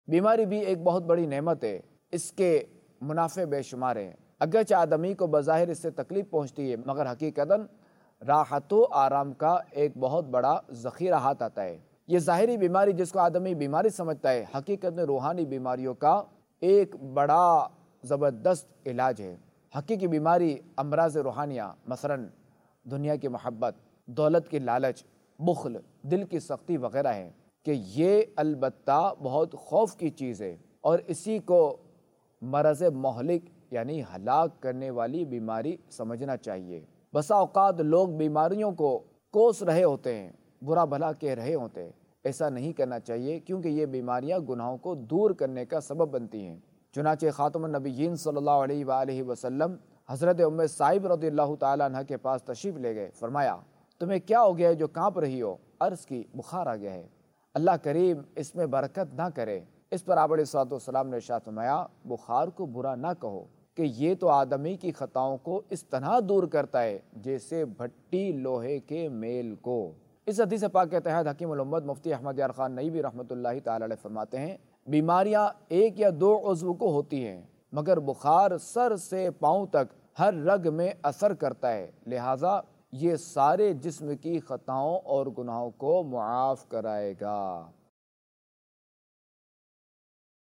بیماری بھی ایک بہت بڑی نعمت ہے، اس کے منافع بے شمار ہیں۔ اگرچہ آدمی کو بظاہر اس سے تکلیف پہنچتی ہے، مگر حقیقتاً راحت و آرام کا ایک بہت بڑا ذخیرہ ہاتھ آتا ہے۔ یہ ظاہری بیماری جس کو آدمی بیماری سمجھتا ہے، حقیقت میں روحانی بیماریوں کا ایک بڑا زبردست علاج ہے۔ حقیقی بیماری امراض روحانیہ، مثلاً دنیا کی محبت، دولت کی لالچ، بخل، دل کی سختی وغیرہ ہے کہ یہ البتہ بہت خوف کی چیز ہے، اور اسی کو مرض مہلک یعنی ہلاک کرنے والی بیماری سمجھنا چاہیے۔ بسا اوقات لوگ بیماریوں کو کوس رہے ہوتے ہیں، برا بھلا کہہ رہے ہوتے ہیں۔ ایسا نہیں کرنا چاہیے، کیونکہ یہ بیماریاں گناہوں کو دور کرنے کا سبب بنتی ہیں۔ چنانچہ خاتم النبیین صلی اللہ علیہ وآلہ وسلم حضرت ام سائب رضی اللہ تعالیٰ عنہ کے پاس تشریف لے گئے۔ فرمایا، تمہیں کیا ہو گیا ہے جو کانپ رہی ہو؟ عرض کی، بخار آ گیا ہے۔ اللہ کریم اس میں برکت نہ کرے۔ اس پر آپ علیہ الصلوۃ والسلام نے ارشاد فرمایا، بخار کو برا نہ کہو، کہ یہ تو آدمی کی خطاؤں کو اس طرح دور کرتا ہے جیسے بھٹی لوہے کے میل کو۔ اس حدیث پاک کے تحت حکیم الامت مفتی احمد یار خان نئی رحمۃ اللہ تعالی علیہ فرماتے ہیں، بیماریاں ایک یا دو عضو کو ہوتی ہیں، مگر بخار سر سے پاؤں تک ہر رگ میں اثر کرتا ہے، لہٰذا یہ سارے جسم کی خطاؤں اور گناہوں کو معاف کرائے گا۔